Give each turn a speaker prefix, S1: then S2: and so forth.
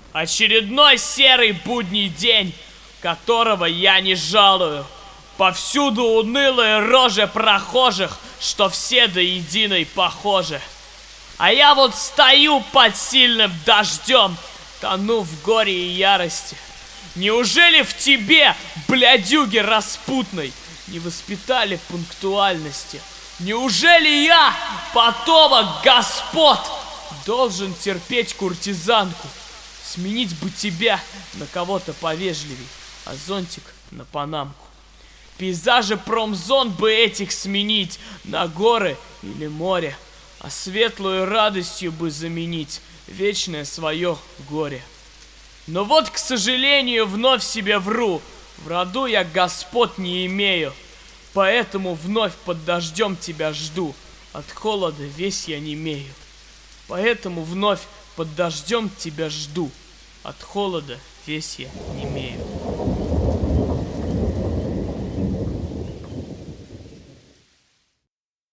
S1: Очередной серый будний день, которого я не жалую. Повсюду унылые рожи прохожих, что все до единой похожи. А я вот стою под сильным дождем, тону в горе и ярости. Неужели в тебе, блядюги распутной, не воспитали пунктуальности? Неужели я, потомок господ, должен терпеть куртизанку? Сменить бы тебя на кого-то повежливей, а зонтик на панамку. Пейзажи промзон бы этих сменить на горы или море, а светлую радостью бы заменить вечное свое горе. Но вот, к сожалению, вновь себе вру, в роду я господ не имею, поэтому вновь под дождем тебя жду, от холода весь я немею. Поэтому вновь под дождем тебя жду, от холода весь я немею.